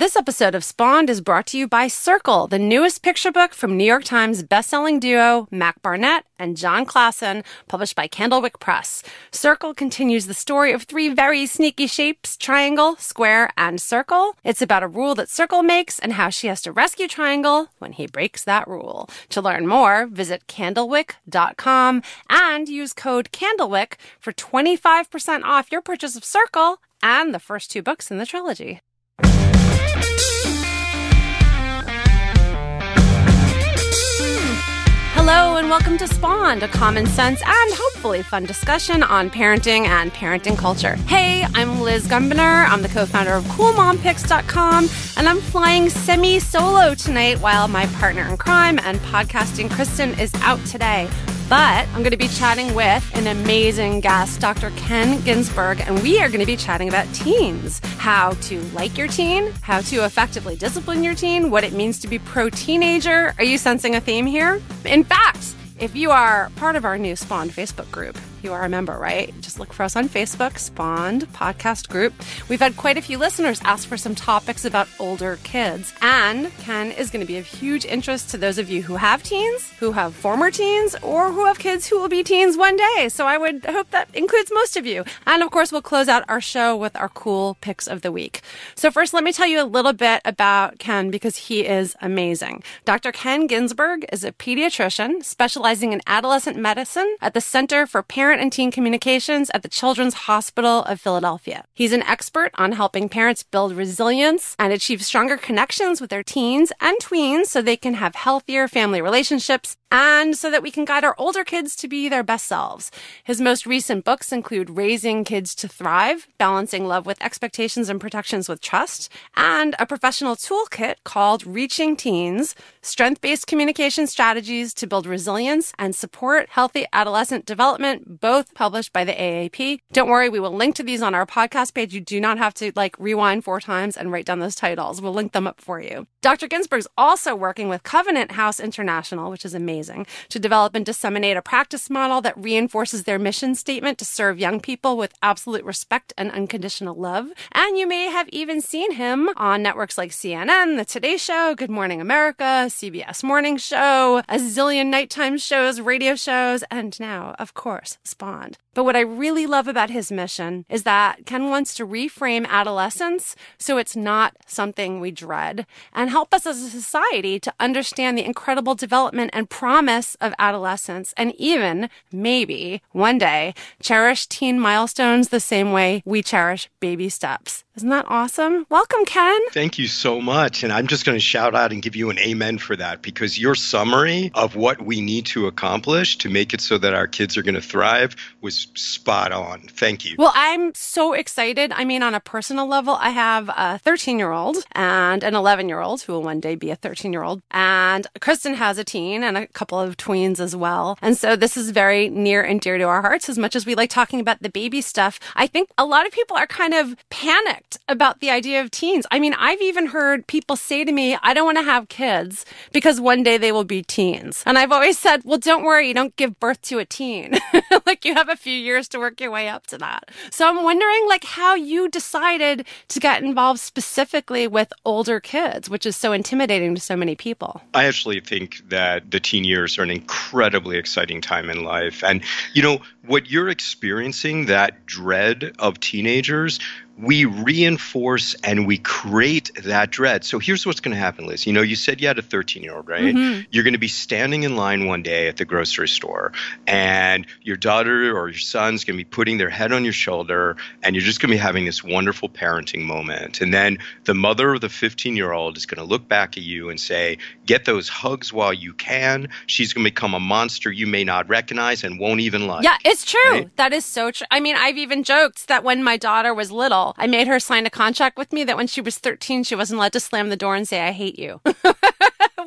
This episode of Spawned is brought to you by Circle, the newest picture book from New York Times bestselling duo Mac Barnett and John Klassen, published by Candlewick Press. Circle continues the story of three very sneaky shapes, triangle, square, and circle. It's about a rule that Circle makes and how she has to rescue Triangle when he breaks that rule. To learn more, visit candlewick.com and use code CANDLEWICK for 25% off your purchase of Circle and the first two books in the trilogy. Hello and welcome to Spawned, a common sense and hopefully fun discussion on parenting and parenting culture. Hey, I'm Liz Gumbiner. I'm the co-founder of CoolMomPicks.com, and I'm flying semi-solo tonight while my partner in crime and podcasting, Kristen, is out today. But I'm going to be chatting with an amazing guest, Dr. Ken Ginsburg, and we are going to be chatting about teens. How to like your teen, how to effectively discipline your teen, what it means to be pro-teenager. Are you sensing a theme here? In fact, if you are part of our new Spawned Facebook group, you are a member, right? Just look for us on Facebook, Spawned Podcast Group. We've had quite a few listeners ask for some topics about older kids. And Ken is going to be of huge interest to those of you who have teens, who have former teens, or who have kids who will be teens one day. So I would hope that includes most of you. And of course, we'll close out our show with our cool picks of the week. So first, let me tell you a little bit about Ken because he is amazing. Dr. Ken Ginsburg is a pediatrician specializing in adolescent medicine at the Center for Parent and Teen Communications at the Children's Hospital of Philadelphia. He's an expert on helping parents build resilience and achieve stronger connections with their teens and tweens so they can have healthier family relationships and so that we can guide our older kids to be their best selves. His most recent books include Raising Kids to Thrive, Balancing Love with Expectations and Protections with Trust, and a professional toolkit called Reaching Teens, Strength-Based Communication Strategies to Build Resilience and Support Healthy Adolescent Development, both published by the AAP. Don't worry, we will link to these on our podcast page. You do not have to rewind 4 times and write down those titles. We'll link them up for you. Dr. Ginsburg's also working with Covenant House International, which is amazing, to develop and disseminate a practice model that reinforces their mission statement to serve young people with absolute respect and unconditional love. And you may have even seen him on networks like CNN, The Today Show, Good Morning America, CBS Morning Show, a zillion nighttime shows, radio shows, and now, of course, Spawned. But what I really love about his mission is that Ken wants to reframe adolescence so it's not something we dread and help us as a society to understand the incredible development and promise of adolescence and even, maybe, one day, cherish teen milestones the same way we cherish baby steps. Isn't that awesome? Welcome, Ken. Thank you so much. And I'm just going to shout out and give you an amen for that because your summary of what we need to accomplish to make it so that our kids are going to thrive was spot on. Thank you. Well, I'm so excited. I mean, on a personal level, I have a 13-year-old and an 11-year-old who will one day be a 13-year-old. And Kristen has a teen and a couple of tweens as well. And so this is very near and dear to our hearts as much as we like talking about the baby stuff. I think a lot of people are kind of panicked about the idea of teens. I mean, I've even heard people say to me, I don't want to have kids because one day they will be teens. And I've always said, well, don't worry, you don't give birth to a teen. You have a few years to work your way up to that. So I'm wondering how you decided to get involved specifically with older kids, which is so intimidating to so many people. I actually think that the teen years are an incredibly exciting time in life. And, what you're experiencing, that dread of teenagers, we reinforce and we create that dread. So here's what's going to happen, Liz. You said you had a 13-year-old, right? Mm-hmm. You're going to be standing in line one day at the grocery store, and your daughter or your son's going to be putting their head on your shoulder, and you're just going to be having this wonderful parenting moment. And then the mother of the 15-year-old is going to look back at you and say, get those hugs while you can. She's going to become a monster you may not recognize and won't even like. Yeah, it's true. Right? That is so true. I mean, I've even joked that when my daughter was little, I made her sign a contract with me that when she was 13, she wasn't allowed to slam the door and say, I hate you.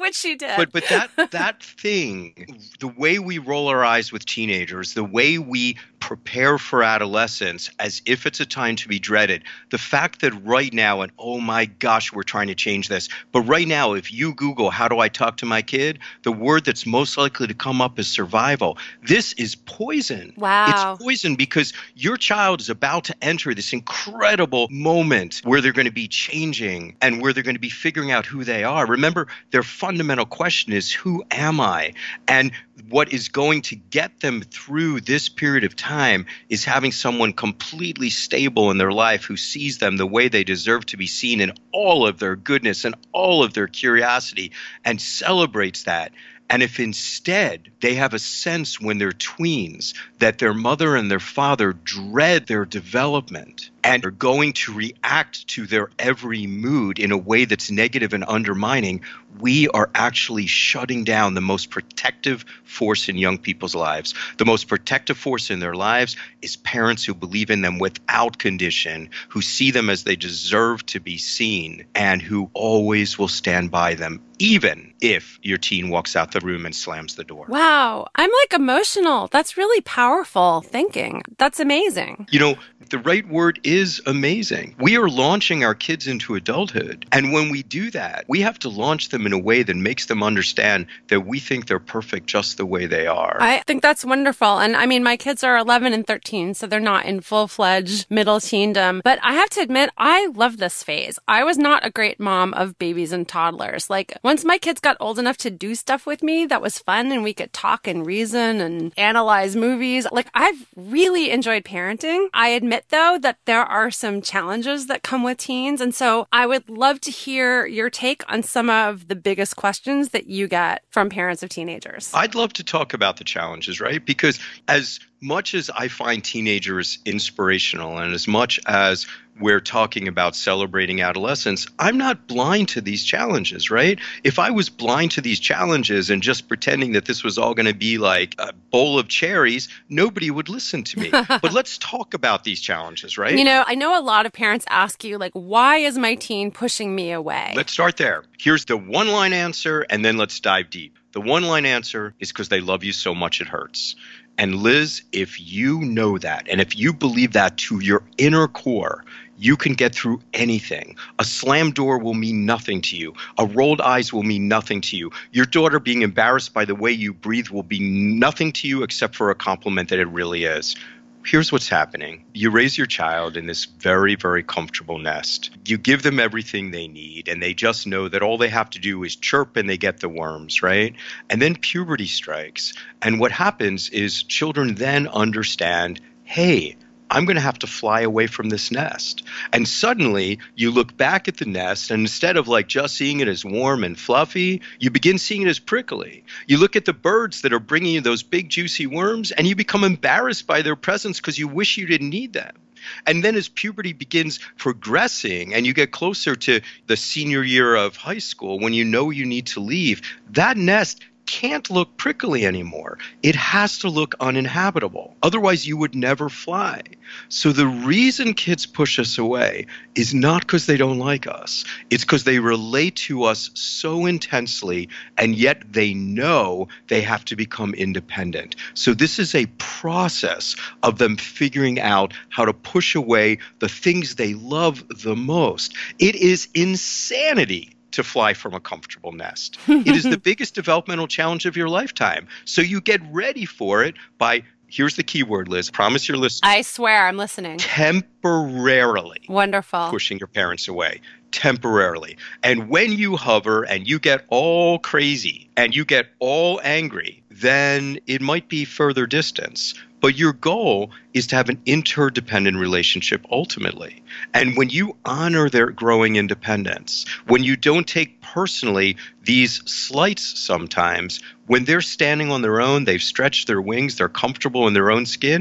what she did. But that thing, the way we roll our eyes with teenagers, the way we prepare for adolescence as if it's a time to be dreaded, the fact that right now, and oh my gosh, we're trying to change this, but right now, if you Google how do I talk to my kid, the word that's most likely to come up is survival. This is poison. Wow. It's poison because your child is about to enter this incredible moment where they're going to be changing and where they're going to be figuring out who they are. Remember, their fundamental question is, who am I? And what is going to get them through this period of time is having someone completely stable in their life who sees them the way they deserve to be seen in all of their goodness and all of their curiosity and celebrates that. And if instead they have a sense when they're tweens that their mother and their father dread their development and are going to react to their every mood in a way that's negative and undermining, we are actually shutting down the most protective force in young people's lives. The most protective force in their lives is parents who believe in them without condition, who see them as they deserve to be seen, and who always will stand by them, even if your teen walks out the room and slams the door. Wow. I'm like emotional. That's really powerful thinking. That's amazing. You know, the right word is amazing. We are launching our kids into adulthood. And when we do that, we have to launch them in a way that makes them understand that we think they're perfect just the way they are. I think that's wonderful. And I mean, my kids are 11 and 13, so they're not in full-fledged middle teendom. But I have to admit, I love this phase. I was not a great mom of babies and toddlers. Like, once my kids got old enough to do stuff with me that was fun and we could talk and reason and analyze movies, like, I've really enjoyed parenting. I admit, though, that there are some challenges that come with teens. And so I would love to hear your take on some of the biggest questions that you get from parents of teenagers. I'd love to talk about the challenges, right? Because as much as I find teenagers inspirational and as much as we're talking about celebrating adolescence, I'm not blind to these challenges, right? If I was blind to these challenges and just pretending that this was all going to be like a bowl of cherries, nobody would listen to me. But let's talk about these challenges, right? You know, I know a lot of parents ask you, like, why is my teen pushing me away? Let's start there. Here's the one-line answer, and then let's dive deep. The one-line answer is because they love you so much it hurts. And Liz, if you know that, and if you believe that to your inner core, you can get through anything. A slammed door will mean nothing to you. A rolled eyes will mean nothing to you. Your daughter being embarrassed by the way you breathe will be nothing to you except for a compliment that it really is. Here's what's happening. You raise your child in this very, very comfortable nest. You give them everything they need, and they just know that all they have to do is chirp and they get the worms, right? And then puberty strikes. And what happens is children then understand, hey, I'm going to have to fly away from this nest. And suddenly you look back at the nest, and instead of like just seeing it as warm and fluffy, you begin seeing it as prickly. You look at the birds that are bringing you those big juicy worms, and you become embarrassed by their presence because you wish you didn't need them. And then as puberty begins progressing and you get closer to the senior year of high school, when you know you need to leave, that nest can't look prickly anymore. It has to look uninhabitable. Otherwise, you would never fly. So the reason kids push us away is not because they don't like us. It's because they relate to us so intensely, and yet they know they have to become independent. So this is a process of them figuring out how to push away the things they love the most. It is insanity to fly from a comfortable nest. It is the biggest developmental challenge of your lifetime. So you get ready for it by, here's the key word, Liz, promise you're listening. I swear I'm listening. Temporarily. Wonderful. Pushing your parents away. Temporarily. And when you hover and you get all crazy and you get all angry, then it might be further distance. But your goal is to have an interdependent relationship ultimately. And when you honor their growing independence, when you don't take personally these slights sometimes, when they're standing on their own, they've stretched their wings, they're comfortable in their own skin,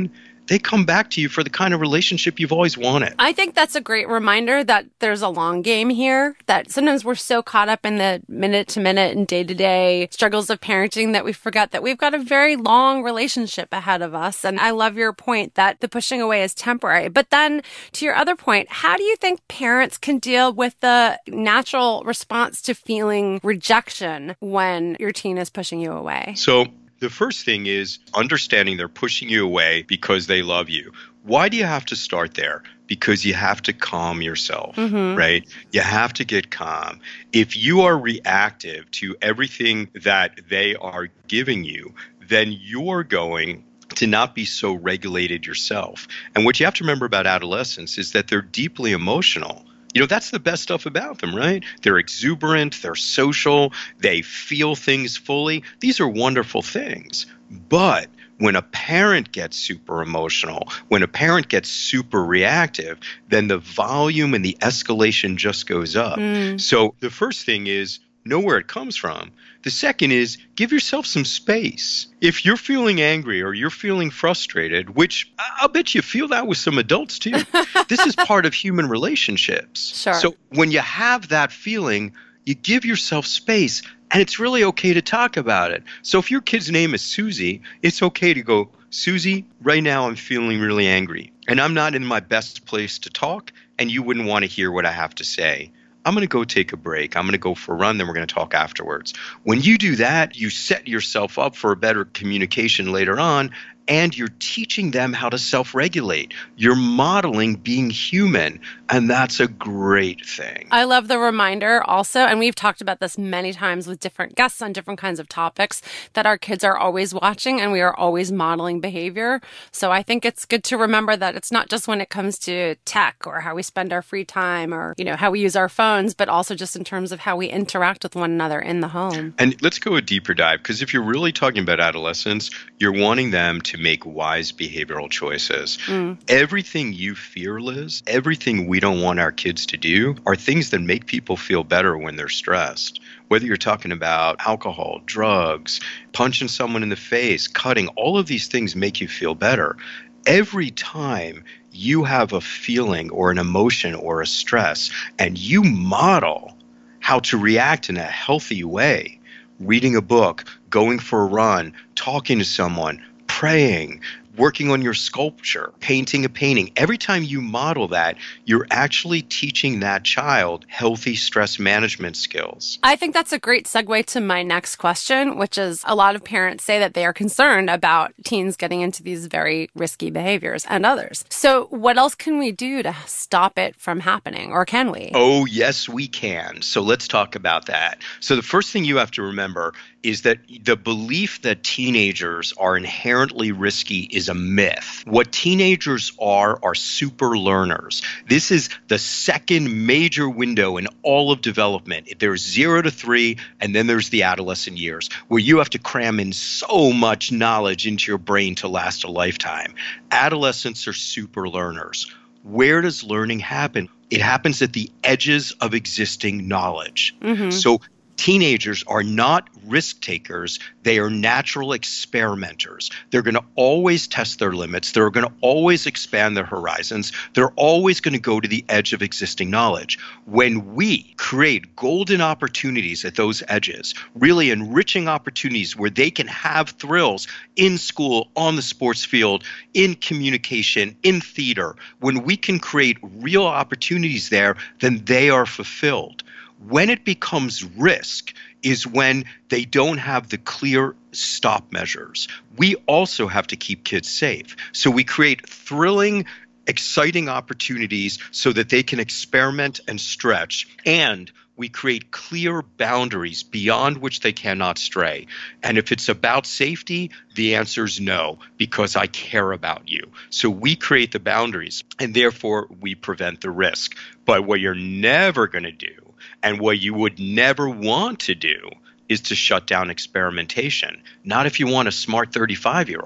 they come back to you for the kind of relationship you've always wanted. I think that's a great reminder that there's a long game here, that sometimes we're so caught up in the minute to minute and day to day struggles of parenting that we forget that we've got a very long relationship ahead of us. And I love your point that the pushing away is temporary. But then to your other point, how do you think parents can deal with the natural response to feeling rejection when your teen is pushing you away? So the first thing is understanding they're pushing you away because they love you. Why do you have to start there? Because you have to calm yourself, right? You have to get calm. If you are reactive to everything that they are giving you, then you're going to not be so regulated yourself. And what you have to remember about adolescents is that they're deeply emotional. That's the best stuff about them, right? They're exuberant, they're social, they feel things fully. These are wonderful things. But when a parent gets super emotional, when a parent gets super reactive, then the volume and the escalation just goes up. So the first thing is know where it comes from. The second is give yourself some space. If you're feeling angry or you're feeling frustrated, which I'll bet you feel that with some adults too, this is part of human relationships. Sure. So when you have that feeling, you give yourself space, and it's really okay to talk about it. So if your kid's name is Susie, it's okay to go, Susie, right now I'm feeling really angry, and I'm not in my best place to talk, and you wouldn't want to hear what I have to say. I'm going to go take a break. I'm going to go for a run, then we're going to talk afterwards. When you do that, you set yourself up for a better communication later on, and you're teaching them how to self-regulate. You're modeling being human, and that's a great thing. I love the reminder also, and we've talked about this many times with different guests on different kinds of topics, that our kids are always watching and we are always modeling behavior. So I think it's good to remember that it's not just when it comes to tech or how we spend our free time or, how we use our phones, but also just in terms of how we interact with one another in the home. And let's go a deeper dive, because if you're really talking about adolescents, you're wanting them to make wise behavioral choices. Everything you fear, Liz, everything we don't want our kids to do are things that make people feel better when they're stressed. Whether you're talking about alcohol, drugs, punching someone in the face, cutting, all of these things make you feel better. Every time you have a feeling or an emotion or a stress and you model how to react in a healthy way, reading a book, going for a run, talking to someone, praying, working on your sculpture, painting a painting. Every time you model that, you're actually teaching that child healthy stress management skills. I think that's a great segue to my next question, which is a lot of parents say that they are concerned about teens getting into these very risky behaviors and others. So what else can we do to stop it from happening, or can we? Oh, yes, we can. So let's talk about that. So the first thing you have to remember is that the belief that teenagers are inherently risky is a myth. What teenagers are super learners. This is the second major window in all of development. There's 0 to 3, and then there's the adolescent years, where you have to cram in so much knowledge into your brain to last a lifetime. Adolescents are super learners. Where does learning happen? It happens at the edges of existing knowledge. So teenagers are not risk takers. They are natural experimenters. They're going to always test their limits. They're going to always expand their horizons. They're always going to go to the edge of existing knowledge. When we create golden opportunities at those edges, really enriching opportunities where they can have thrills in school, on the sports field, in communication, in theater, when we can create real opportunities there, then they are fulfilled. When it becomes risk is when they don't have the clear stop measures. We also have to keep kids safe. So we create thrilling, exciting opportunities so that they can experiment and stretch, and we create clear boundaries beyond which they cannot stray. And if it's about safety, the answer is no, because I care about you. So we create the boundaries, and therefore we prevent the risk. But what you're never going to do, and what you would never want to do, is to shut down experimentation. Not if you want a smart 35-year-old.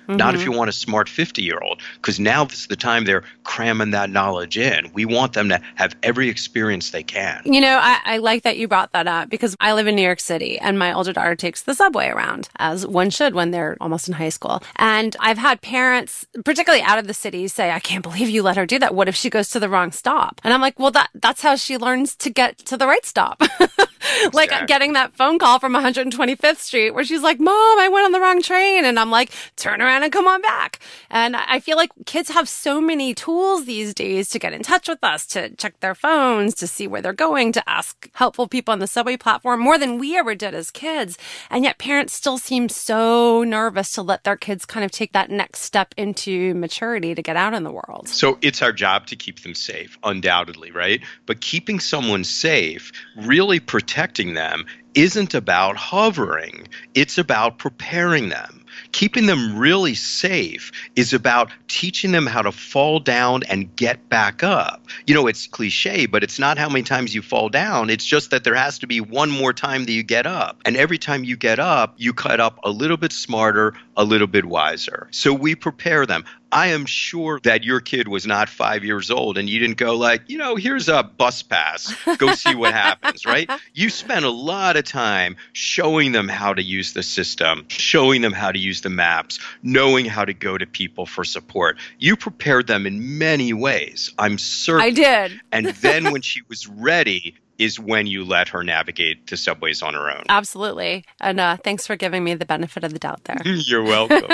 not if you want a smart 50-year-old, because now this is the time they're cramming that knowledge in. We want them to have every experience they can. You know, I like that you brought that up because I live in New York City and my older daughter takes the subway around, as one should when they're almost in high school. And I've had parents, particularly out of the city, say, I can't believe you let her do that. What if she goes to the wrong stop? And I'm like, well, that's how she learns to get to the right stop. Like getting that phone call from 125th Street where she's like, Mom, I went on the wrong train. And I'm like, turn around and come on back. And I feel like kids have so many tools these days to get in touch with us, to check their phones, to see where they're going, to ask helpful people on the subway platform more than we ever did as kids. And yet parents still seem so nervous to let their kids kind of take that next step into maturity to get out in the world. So it's our job to keep them safe, undoubtedly, right? But keeping someone safe, really protecting them, isn't about hovering. It's about preparing them. Keeping them really safe is about teaching them how to fall down and get back up. You know, it's cliche, but it's not how many times you fall down. It's just that there has to be one more time that you get up. And every time you get up, you cut up a little bit smarter, a little bit wiser. So we prepare them. I am sure that your kid was not 5 years old and you didn't go like, you know, here's a bus pass. Go see what happens, right? You spent a lot of time showing them how to use the system, showing them how to use the maps, knowing how to go to people for support. You prepared them in many ways. I'm certain. I did. And then when she was ready is when you let her navigate the subways on her own. Absolutely. And thanks for giving me the benefit of the doubt there. You're welcome.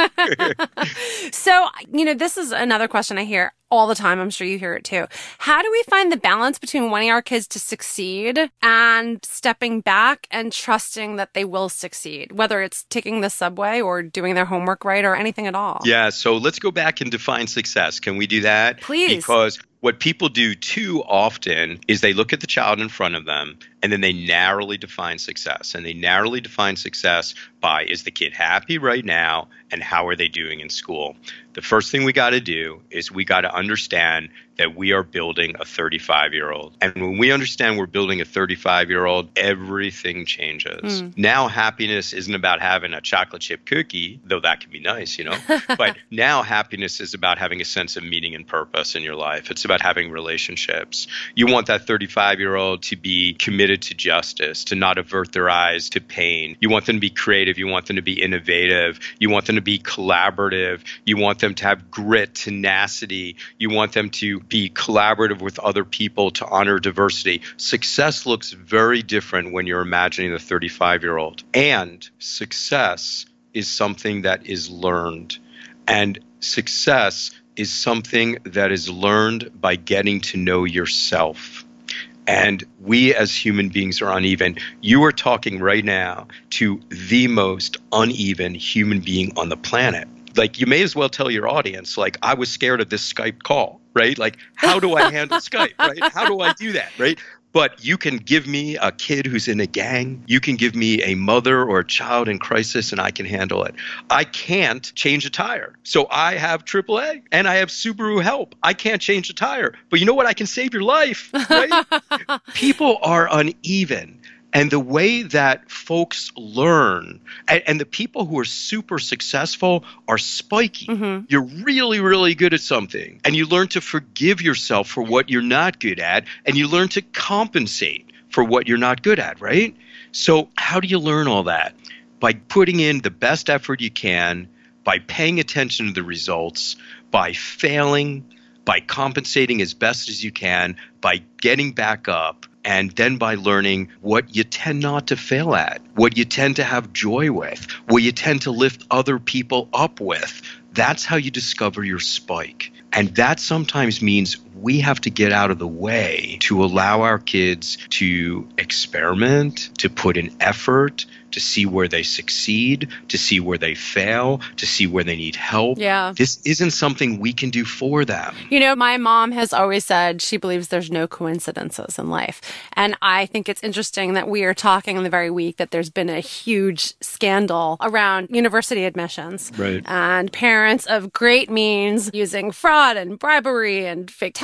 So, you know, this is another question I hear all the time. I'm sure you hear it too. How do we find the balance between wanting our kids to succeed and stepping back and trusting that they will succeed, whether it's taking the subway or doing their homework right or anything at all? Yeah. So let's go back and define success. Can we do that? Please. Because what people do too often is they look at the child in front of them and then they narrowly define success. And they narrowly define success by, is the kid happy right now and how are they doing in school? The first thing we got to do is we got to understand that we are building a 35-year-old. And when we understand we're building a 35-year-old, everything changes. Now happiness isn't about having a chocolate chip cookie, though that can be nice, you know. But now happiness is about having a sense of meaning and purpose in your life. It's about having relationships. You want that 35-year-old to be committed to justice, to not avert their eyes to pain. You want them to be creative. You want them to be innovative. You want them to be collaborative. You want them to have grit, tenacity. You want them to be collaborative with other people, to honor diversity. Success looks very different when you're imagining the 35-year-old. And success is something that is learned. And success is something that is learned by getting to know yourself. And we as human beings are uneven. You are talking right now to the most uneven human being on the planet. Like, you may as well tell your audience, like, I was scared of this Skype call, right? Like, how do I handle Skype, right? How do I do that, right? But you can give me a kid who's in a gang. You can give me a mother or a child in crisis, and I can handle it. I can't change a tire. So I have AAA, and I have Subaru Help. I can't change a tire. But you know what? I can save your life, right? People are uneven. And the way that folks learn, and the people who are super successful are spiky. You're really, really good at something. And you learn to forgive yourself for what you're not good at. And you learn to compensate for what you're not good at, right? So how do you learn all that? By putting in the best effort you can, by paying attention to the results, by failing, by compensating as best as you can, by getting back up. And then by learning what you tend not to fail at, what you tend to have joy with, what you tend to lift other people up with. That's how you discover your spike. And that sometimes means we have to get out of the way to allow our kids to experiment, to put in effort, to see where they succeed, to see where they fail, to see where they need help. Yeah. This isn't something we can do for them. You know, my mom has always said she believes there's no coincidences in life. And I think it's interesting that we are talking in the very week that there's been a huge scandal around university admissions. Right. And parents of great means using fraud and bribery and fake tax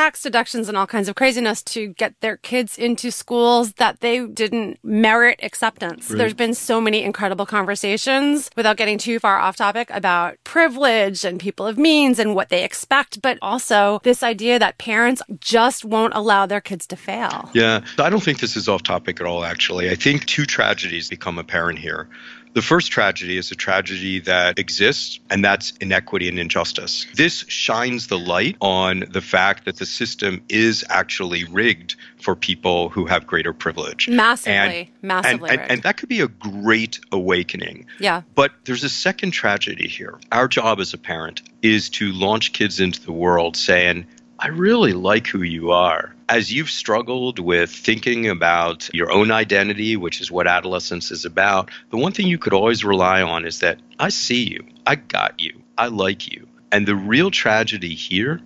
tax deductions and all kinds of craziness to get their kids into schools that they didn't merit acceptance. Right. There's been so many incredible conversations, without getting too far off topic, about privilege and people of means and what they expect, but also this idea that parents just won't allow their kids to fail. Yeah, I don't think this is off topic at all, actually. I think two tragedies become apparent here. The first tragedy is a tragedy that exists, and that's inequity and injustice. This shines the light on the fact that the system is actually rigged for people who have greater privilege. Massively rigged. And that could be a great awakening. Yeah. But there's a second tragedy here. Our job as a parent is to launch kids into the world saying, I really like who you are. As you've struggled with thinking about your own identity, which is what adolescence is about, the one thing you could always rely on is that I see you, I got you, I like you. And the real tragedy here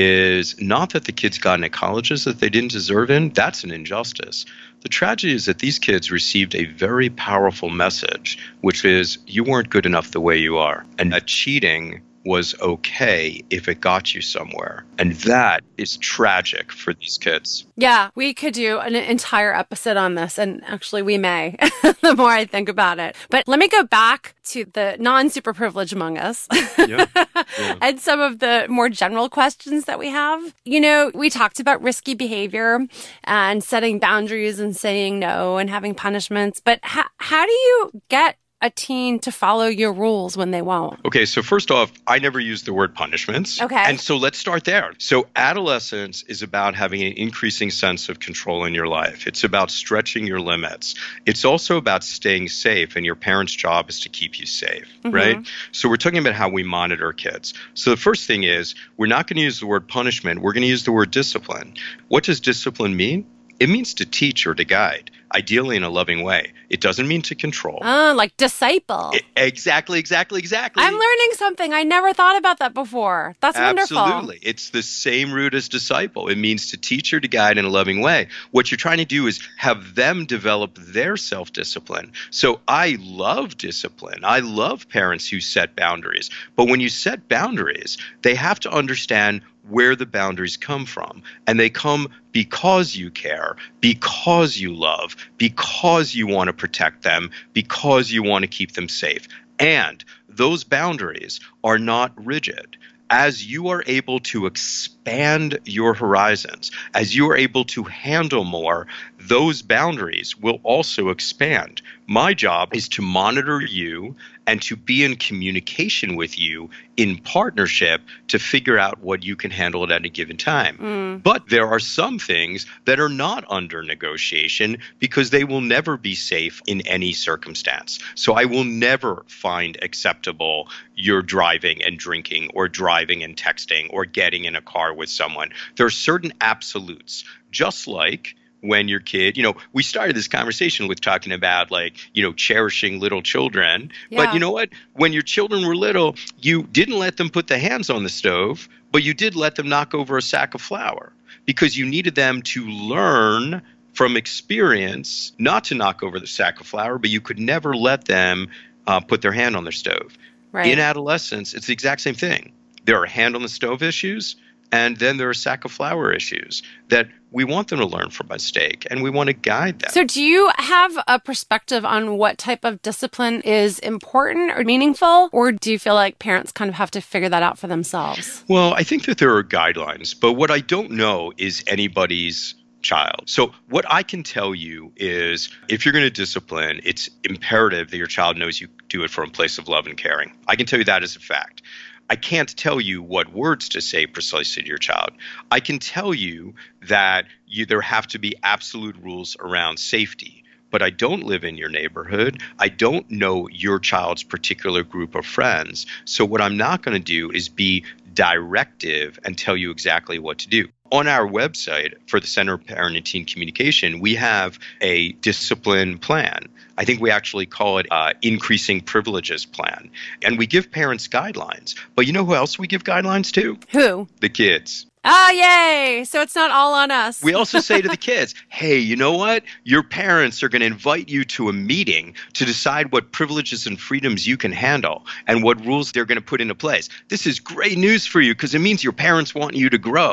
is not that the kids got into colleges that they didn't deserve in. That's an injustice. The tragedy is that these kids received a very powerful message, which is you weren't good enough the way you are. And that cheating was okay if it got you somewhere. And that is tragic for these kids. Yeah, we could do an entire episode on this, and actually we may, the more I think about it. But let me go back to the non-super privileged among us Yeah. and some of the more general questions that we have. You know, we talked about risky behavior and setting boundaries and saying no and having punishments, but how do you get a teen to follow your rules when they won't? Okay, so first off, I never use the word punishments. Okay. And so let's start there. So adolescence is about having an increasing sense of control in your life. It's about stretching your limits. It's also about staying safe, and your parents' job is to keep you safe, right? So we're talking about how we monitor kids. So the first thing is we're not going to use the word punishment. We're going to use the word discipline. What does discipline mean? It means to teach or to guide, ideally in a loving way. It doesn't mean to control. Like disciple. Exactly. I'm learning something. I never thought about that before. That's wonderful. Absolutely. It's the same root as disciple. It means to teach or to guide in a loving way. What you're trying to do is have them develop their self-discipline. So I love discipline. I love parents who set boundaries. But when you set boundaries, they have to understand where the boundaries come from. And they come because you care, because you love, because you want to protect them, because you want to keep them safe. And those boundaries are not rigid. As you are able to expand your horizons, as you are able to handle more, those boundaries will also expand. My job is to monitor you and to be in communication with you in partnership to figure out what you can handle at any given time. But there are some things that are not under negotiation because they will never be safe in any circumstance. So I will never find acceptable your driving and drinking or driving and texting or getting in a car with someone. There are certain absolutes, just like when your kid, we started this conversation with talking about cherishing little children. Yeah. But you know what? When your children were little, you didn't let them put the hands on the stove, but you did let them knock over a sack of flour because you needed them to learn from experience not to knock over the sack of flour, but you could never let them put their hand on their stove. Right. In adolescence, it's the exact same thing. There are hand on the stove issues, and then there are sack of flour issues that we want them to learn from mistake, and we want to guide them. So do you have a perspective on what type of discipline is important or meaningful, or do you feel like parents kind of have to figure that out for themselves? Well, I think that there are guidelines, but what I don't know is anybody's child. So what I can tell you is if you're going to discipline, it's imperative that your child knows you do it from a place of love and caring. I can tell you that as a fact. I can't tell you what words to say precisely to your child. I can tell you that there have to be absolute rules around safety. But I don't live in your neighborhood. I don't know your child's particular group of friends. So what I'm not going to do is be directive and tell you exactly what to do. On our website for the Center of Parent and Teen Communication, we have a discipline plan. I think we actually call it Increasing Privileges Plan. And we give parents guidelines. But you know who else we give guidelines to? Who? The kids. Oh, yay. So it's not all on us. We also say to the kids, hey, you know what? Your parents are going to invite you to a meeting to decide what privileges and freedoms you can handle and what rules they're going to put into place. This is great news for you because it means your parents want you to grow.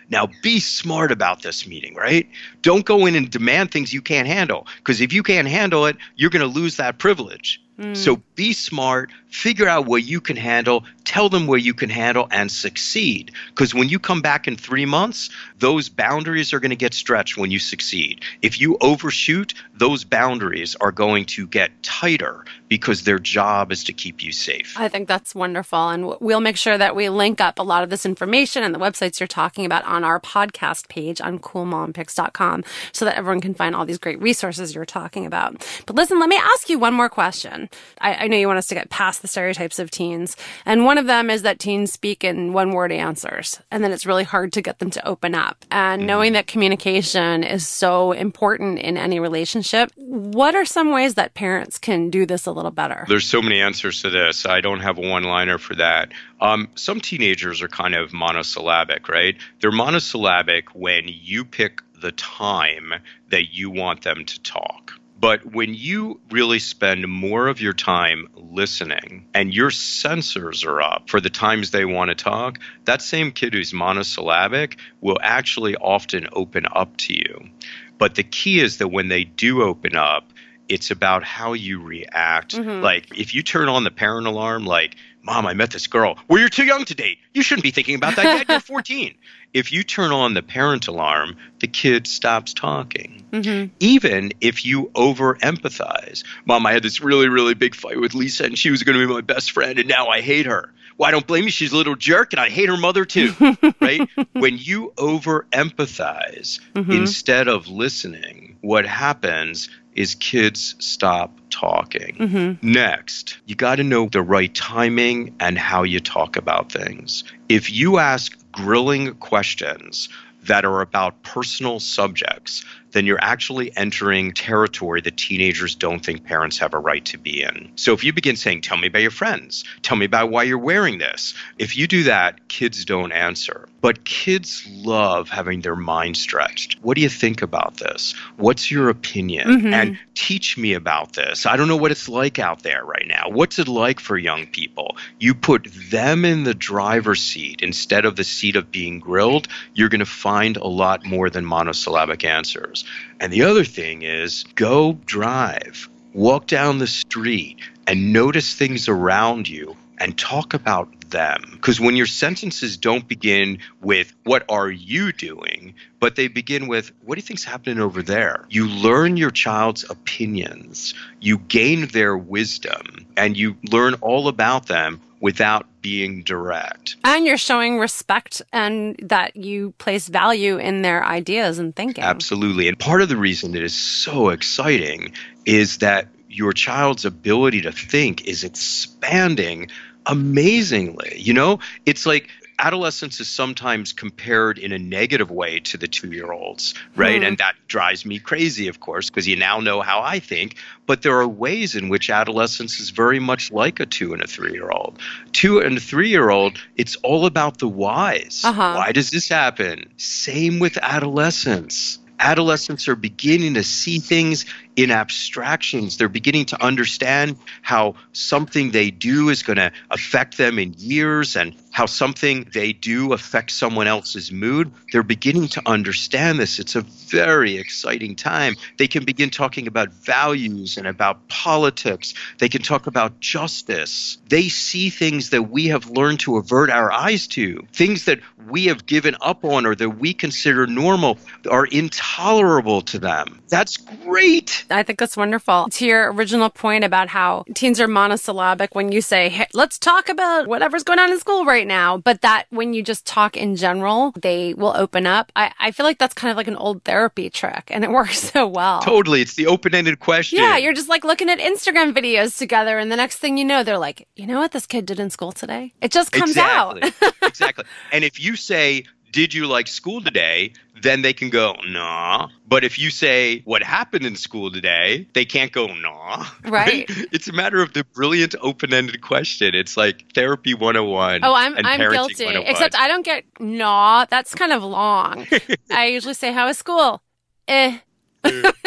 Now be smart about this meeting, right? Don't go in and demand things you can't handle, because if you can't handle it, you're going to lose that privilege. So be smart, figure out what you can handle, tell them what you can handle, and succeed. Because when you come back in 3 months, those boundaries are going to get stretched when you succeed. If you overshoot, those boundaries are going to get tighter because their job is to keep you safe. I think that's wonderful. And we'll make sure that we link up a lot of this information and the websites you're talking about on our podcast page on coolmompicks.com so that everyone can find all these great resources you're talking about. But listen, let me ask you one more question. I know you want us to get past the stereotypes of teens. And one of them is that teens speak in one-word answers, and then it's really hard to get them to open up. And knowing that communication is so important in any relationship, what are some ways that parents can do this a little better? There's so many answers to this. I don't have a one-liner for that. Some teenagers are kind of monosyllabic, right? They're monosyllabic when you pick the time that you want them to talk. But when you really spend more of your time listening and your sensors are up for the times they want to talk, that same kid who's monosyllabic will actually often open up to you. But the key is that when they do open up, it's about how you react. Like if you turn on the parent alarm, like, Mom, I met this girl. Well, you're too young to date. You shouldn't be thinking about that yet. You're 14. If you turn on the parent alarm, the kid stops talking. Even if you over-empathize. Mom, I had this really, really big fight with Lisa, and she was going to be my best friend, and now I hate her. Well, I don't blame you. She's a little jerk, and I hate her mother too, right? When you over-empathize instead of listening, what happens is kids stop talking. Next, you got to know the right timing and how you talk about things. If you ask grilling questions that are about personal subjects, then you're actually entering territory that teenagers don't think parents have a right to be in. So if you begin saying, tell me about your friends, tell me about why you're wearing this, if you do that, kids don't answer. But kids love having their mind stretched. What do you think about this? What's your opinion? And teach me about this. I don't know what it's like out there right now. What's it like for young people? You put them in the driver's seat instead of the seat of being grilled, you're going to find a lot more than monosyllabic answers. And the other thing is go drive, walk down the street and notice things around you and talk about them. Because when your sentences don't begin with, what are you doing? But they begin with, what do you think's happening over there? You learn your child's opinions, you gain their wisdom, and you learn all about them without being direct. And you're showing respect and that you place value in their ideas and thinking. Absolutely. And part of the reason it is so exciting is that your child's ability to think is expanding amazingly. You know, it's like adolescence is sometimes compared in a negative way to the 2-year-olds, right? And that drives me crazy, of course, because you now know how I think. But there are ways in which adolescence is very much like a 2 and a 3-year-old. 2 and a 3-year-old, it's all about the whys. Why does this happen? Same with adolescence. Adolescents are beginning to see things in abstractions. They're beginning to understand how something they do is going to affect them in years and how something they do affects someone else's mood. They're beginning to understand this. It's a very exciting time. They can begin talking about values and about politics. They can talk about justice. They see things that we have learned to avert our eyes to. Things that we have given up on or that we consider normal are intolerable to them. That's great. I think that's wonderful. To your original point about how teens are monosyllabic when you say, hey, let's talk about whatever's going on in school right now, but that when you just talk in general, they will open up. I feel like that's kind of like an old therapy trick, and it works so well. Totally. It's the open-ended question. Yeah, you're just like looking at Instagram videos together, and the next thing you know, they're like, you know what this kid did in school today? It just comes out. Exactly. And if you say, did you like school today? Then they can go, nah. But if you say, what happened in school today? They can't go, nah. Right. It's a matter of the brilliant open-ended question. It's like therapy 101. Oh, I'm parenting guilty. 101. Except I don't get nah. That's kind of long. I usually say, how was school?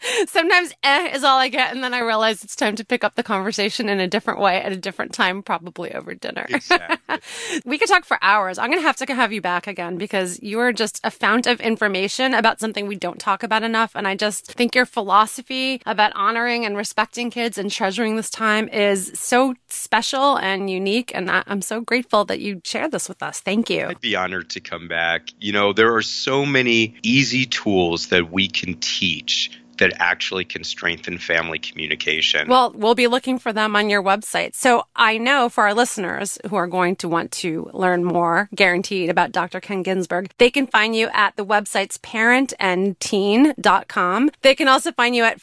Sometimes is all I get, and then I realize it's time to pick up the conversation in a different way at a different time, probably over dinner. Exactly. We could talk for hours. I'm going to have you back again because you are just a fount of information about something we don't talk about enough. And I just think your philosophy about honoring and respecting kids and treasuring this time is so special and unique. And I'm so grateful that you shared this with us. Thank you. I'd be honored to come back. There are so many easy tools that we can teach that actually can strengthen family communication. Well, we'll be looking for them on your website. So I know for our listeners who are going to want to learn more, guaranteed, about Dr. Ken Ginsburg, they can find you at the websites parentandteen.com. They can also find you at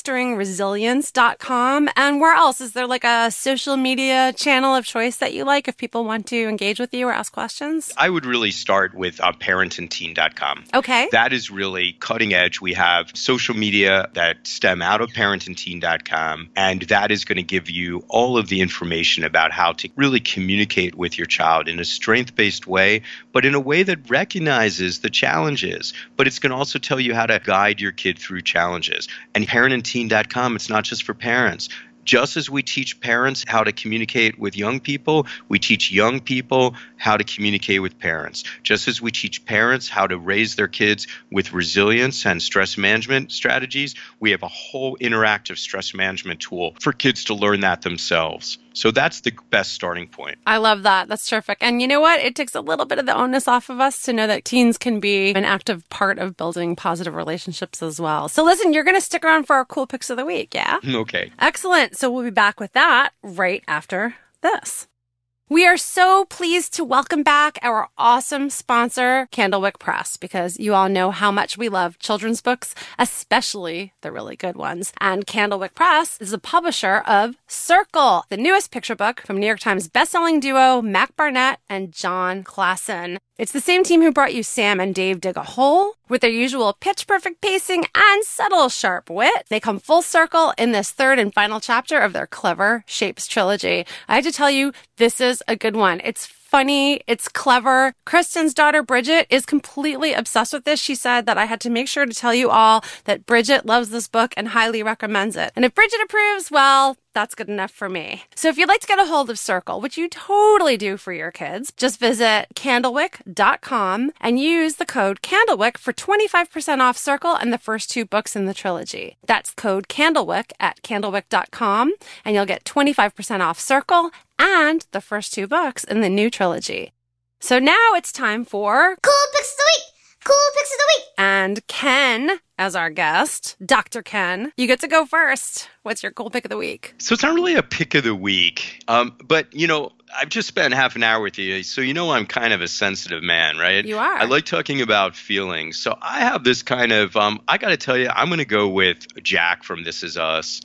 fosteringresilience.com. And where else? Is there like a social media channel of choice that you like if people want to engage with you or ask questions? I would really start with parentandteen.com. Okay. That is really cutting edge. We have social media that stem out of parentandteen.com, and that is going to give you all of the information about how to really communicate with your child in a strength-based way, but in a way that recognizes the challenges. But it's going to also tell you how to guide your kid through challenges. And parentandteen.com, it's not just for parents. Just as we teach parents how to communicate with young people, we teach young people how to communicate with parents. Just as we teach parents how to raise their kids with resilience and stress management strategies, we have a whole interactive stress management tool for kids to learn that themselves. So that's the best starting point. I love that. That's terrific. And you know what? It takes a little bit of the onus off of us to know that teens can be an active part of building positive relationships as well. So listen, you're going to stick around for our cool picks of the week, yeah? Okay. Excellent. So we'll be back with that right after this. We are so pleased to welcome back our awesome sponsor, Candlewick Press, because you all know how much we love children's books, especially the really good ones. And Candlewick Press is the publisher of Circle, the newest picture book from New York Times bestselling duo Mac Barnett and John Klassen. It's the same team who brought you Sam and Dave Dig a Hole. With their usual pitch-perfect pacing and subtle, sharp wit, they come full circle in this third and final chapter of their Clever Shapes trilogy. I have to tell you, this is a good one. It's funny. It's clever. Kristen's daughter, Bridget, is completely obsessed with this. She said that I had to make sure to tell you all that Bridget loves this book and highly recommends it. And if Bridget approves, well, that's good enough for me. So if you'd like to get a hold of Circle, which you totally do for your kids, just visit candlewick.com and use the code Candlewick for 25% off Circle and the first two books in the trilogy. That's code Candlewick at candlewick.com, and you'll get 25% off Circle and the first two books in the new trilogy. So now it's time for Cool Picks of the Week! Cool Picks of the Week! And Ken, as our guest, Dr. Ken, you get to go first. What's your cool pick of the week? So it's not really a pick of the week, but I've just spent half an hour with you, so I'm kind of a sensitive man, right? You are. I like talking about feelings. So I have this kind of, I got to tell you, I'm going to go with Jack from This Is Us.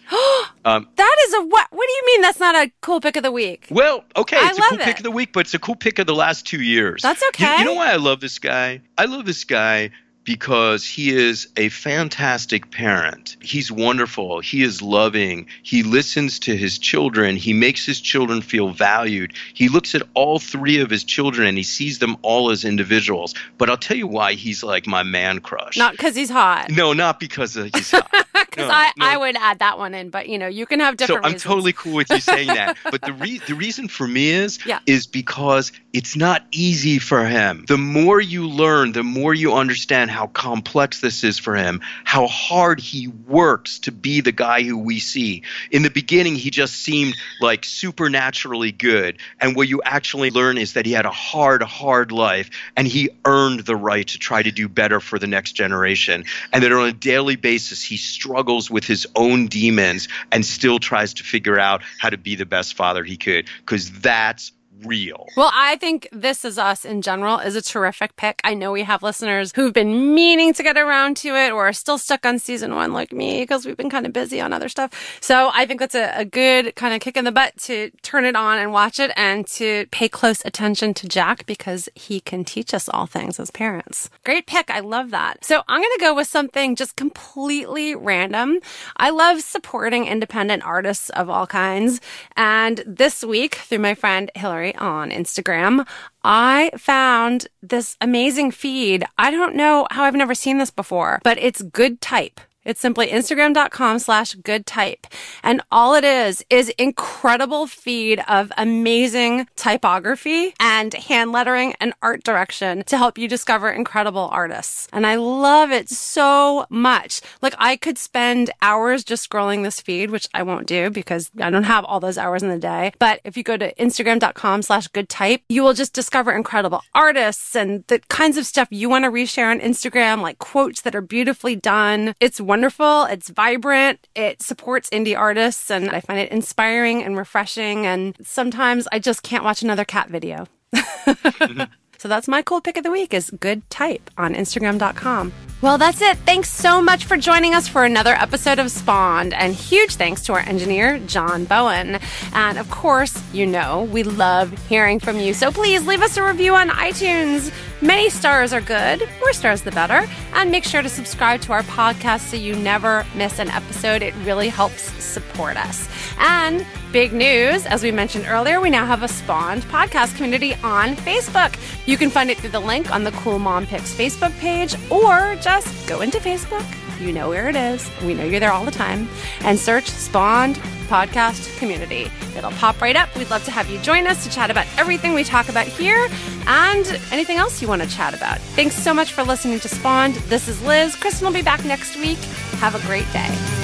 That is a what? What do you mean that's not a cool pick of the week? Well, okay, it's a cool love it. pick of the week, but it's a cool pick of the last 2 years. That's okay. You know why I love this guy? I love this guy because he is a fantastic parent. He's wonderful. He is loving. He listens to his children. He makes his children feel valued. He looks at all three of his children and he sees them all as individuals. But I'll tell you why he's like my man crush. Not because he's hot. No, not because he's hot. Because I would add that one in, but you can have different reasons. So I'm totally cool with you saying that. But the reason for me is because it's not easy for him. The more you learn, the more you understand how complex this is for him, how hard he works to be the guy who we see. In the beginning, he just seemed like supernaturally good. And what you actually learn is that he had a hard life, and he earned the right to try to do better for the next generation. And that on a daily basis, he struggles with his own demons and still tries to figure out how to be the best father he could, because that's real. Well, I think This Is Us in general is a terrific pick. I know we have listeners who've been meaning to get around to it or are still stuck on season 1 like me because we've been kind of busy on other stuff. So I think that's a good kind of kick in the butt to turn it on and watch it and to pay close attention to Jack because he can teach us all things as parents. Great pick. I love that. So I'm going to go with something just completely random. I love supporting independent artists of all kinds. And this week, through my friend Hillary on Instagram, I found this amazing feed. I don't know how I've never seen this before, but it's Good Type. It's simply Instagram.com/goodtype. And all it is incredible feed of amazing typography and hand lettering and art direction to help you discover incredible artists. And I love it so much. Like, I could spend hours just scrolling this feed, which I won't do because I don't have all those hours in the day. But if you go to Instagram.com/goodtype, you will just discover incredible artists and the kinds of stuff you want to reshare on Instagram, like quotes that are beautifully done. It's wonderful. It's vibrant. It supports indie artists, and I find it inspiring and refreshing. And sometimes I just can't watch another cat video. So that's my cool pick of the week is Good Type on Instagram.com. Well, that's it. Thanks so much for joining us for another episode of Spawned. And huge thanks to our engineer, John Bowen. And of course, you know, we love hearing from you. So please leave us a review on iTunes. Many stars are good. More stars, the better. And make sure to subscribe to our podcast so you never miss an episode. It really helps support us. And big news, as we mentioned earlier, we now have a Spawned podcast community on Facebook. You can find it through the link on the Cool Mom Picks Facebook page, or just go into Facebook. You know where it is. We know you're there all the time. And search Spawned Podcast Community. It'll pop right up. We'd love to have you join us to chat about everything we talk about here and anything else you want to chat about. Thanks so much for listening to Spawned. This is Liz. Kristen will be back next week. Have a great day.